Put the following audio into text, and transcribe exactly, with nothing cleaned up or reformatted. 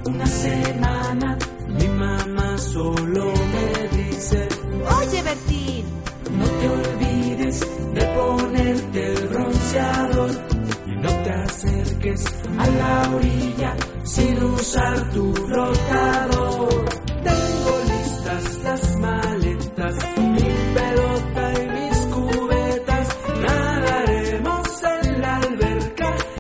una semana mi mamá solo me dice: Oye, Bertín, no te olvides de ponerte el bronceador y no te acerques a la orilla sin usar tu bloqueador.